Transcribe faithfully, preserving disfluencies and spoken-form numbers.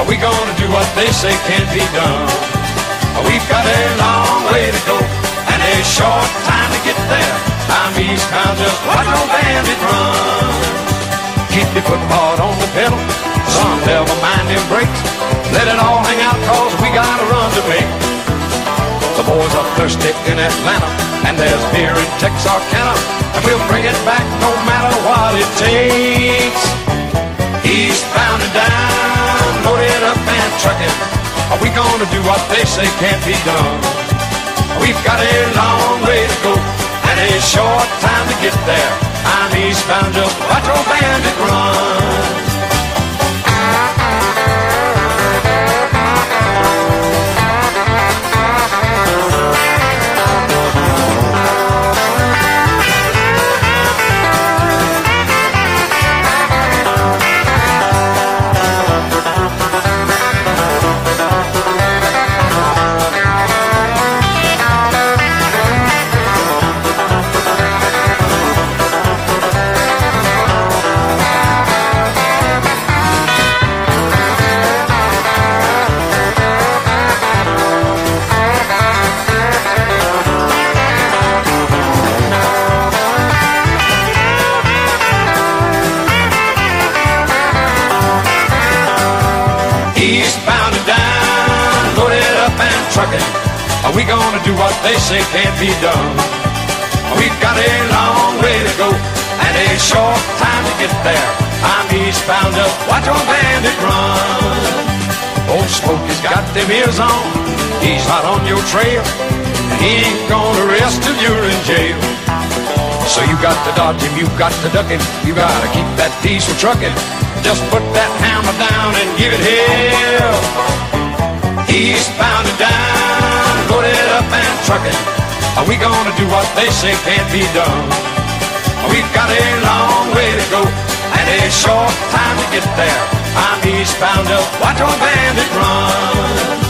we gonna do what they say can't be done. We've got a long way to go and a short time to get there. I'm eastbound, just watch old bandit run. Keep your foot hard on the pedal, son, never mind them brakes. Let it all hang out, cause we got a run to make. The boys are thirsty in Atlanta, and there's beer in Texarkana, and we'll bring it back no matter what it takes. Eastbound and down, loaded up and trucking. Are we gonna do what they say can't be done? We've got a long way to go and a short time to get there. I'm eastbound, just watch old bandit run. Eastbound and down, loaded up and trucking. Are we gonna do what they say can't be done? We've got a long way to go and a short time to get there. I'm eastbound, just watch old bandit run. Old Smokey's got them ears on, he's hot on your trail, and he ain't gonna rest till you're in jail. So you got to dodge him, you got to duck him, you gotta keep that diesel trucking. Just put that hammer down and give it hell. Eastbound and down, loaded up and trucking. Are we gonna do what they say can't be done? We've got a long way to go and a short time to get there. I'm eastbound, just watch old bandit run.